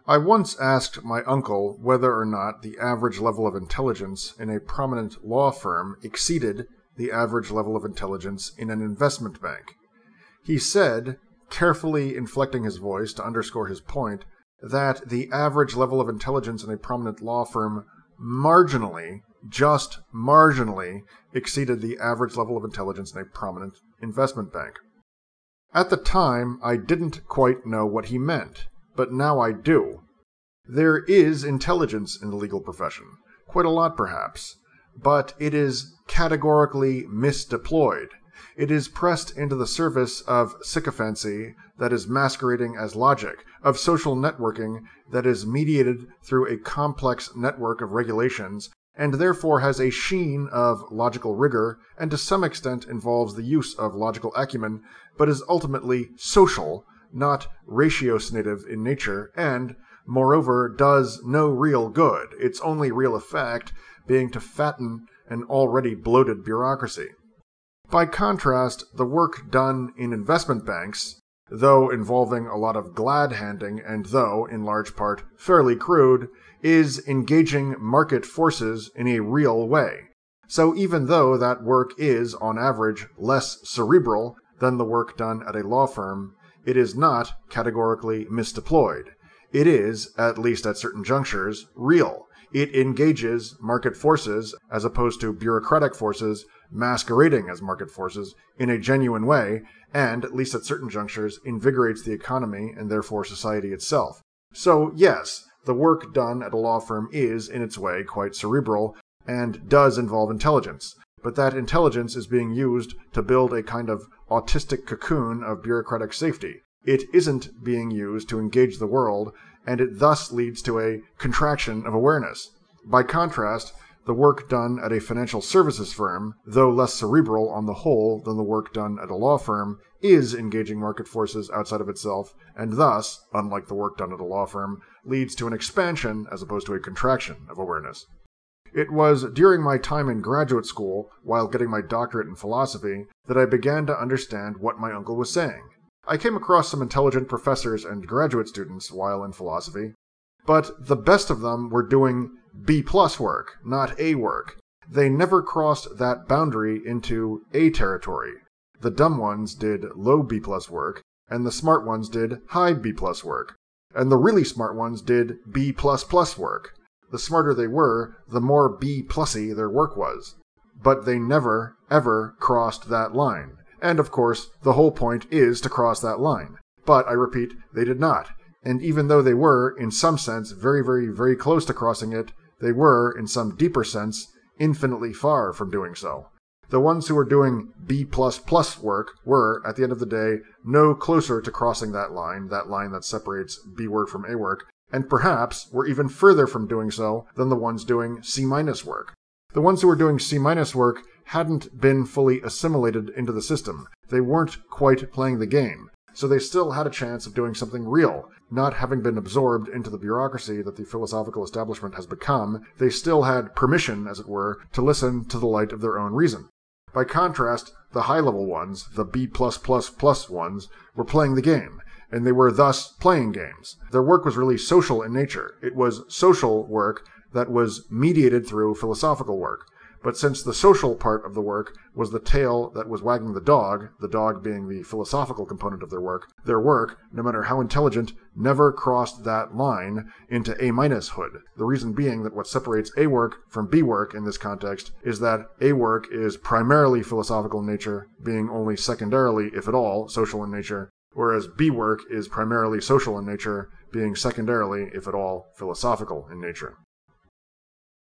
I once asked my uncle whether or not the average level of intelligence in a prominent law firm exceeded the average level of intelligence in an investment bank. He said, carefully inflecting his voice to underscore his point, that the average level of intelligence in a prominent law firm marginally, just marginally, exceeded the average level of intelligence in a prominent investment bank. At the time, I didn't quite know what he meant, but now I do. There is intelligence in the legal profession, quite a lot perhaps, but it is categorically misdeployed. It is pressed into the service of sycophancy that is masquerading as logic, of social networking that is mediated through a complex network of regulations, and therefore has a sheen of logical rigor, and to some extent involves the use of logical acumen, but is ultimately social, not ratiocinative in nature, and, moreover, does no real good, its only real effect being to fatten an already bloated bureaucracy. By contrast, the work done in investment banks, though involving a lot of glad-handing and though, in large part, fairly crude, is engaging market forces in a real way. So even though that work is, on average, less cerebral than the work done at a law firm, it is not categorically misdeployed. It is, at least at certain junctures, real. It engages market forces, as opposed to bureaucratic forces masquerading as market forces, in a genuine way, and, at least at certain junctures, invigorates the economy and therefore society itself. So, yes, the work done at a law firm is, in its way, quite cerebral, and does involve intelligence. But that intelligence is being used to build a kind of autistic cocoon of bureaucratic safety. It isn't being used to engage the world, and it thus leads to a contraction of awareness. By contrast, the work done at a financial services firm, though less cerebral on the whole than the work done at a law firm, is engaging market forces outside of itself, and thus, unlike the work done at a law firm, leads to an expansion as opposed to a contraction of awareness. It was during my time in graduate school, while getting my doctorate in philosophy, that I began to understand what my uncle was saying. I came across some intelligent professors and graduate students while in philosophy, but the best of them were doing B+ work, not A work. They never crossed that boundary into A territory. The dumb ones did low B+ work, and the smart ones did high B+ work, and the really smart ones did B++ work. The smarter they were, the more B+y their work was. But they never, ever crossed that line. And, of course, the whole point is to cross that line. But, I repeat, they did not. And even though they were, in some sense, very, very, very close to crossing it, they were, in some deeper sense, infinitely far from doing so. The ones who were doing B++ work were, at the end of the day, no closer to crossing that line that separates B work from A work, and perhaps were even further from doing so than the ones doing C- work. The ones who were doing C- work hadn't been fully assimilated into the system. They weren't quite playing the game. So they still had a chance of doing something real. Not having been absorbed into the bureaucracy that the philosophical establishment has become, they still had permission, as it were, to listen to the light of their own reason. By contrast, the high-level ones, the B++ ones, were playing the game, and they were thus playing games. Their work was really social in nature. It was social work that was mediated through philosophical work. But since the social part of the work was the tail that was wagging the dog being the philosophical component of their work, no matter how intelligent, never crossed that line into A- hood. The reason being that what separates A work from B work in this context is that A work is primarily philosophical in nature, being only secondarily, if at all, social in nature, whereas B work is primarily social in nature, being secondarily, if at all, philosophical in nature.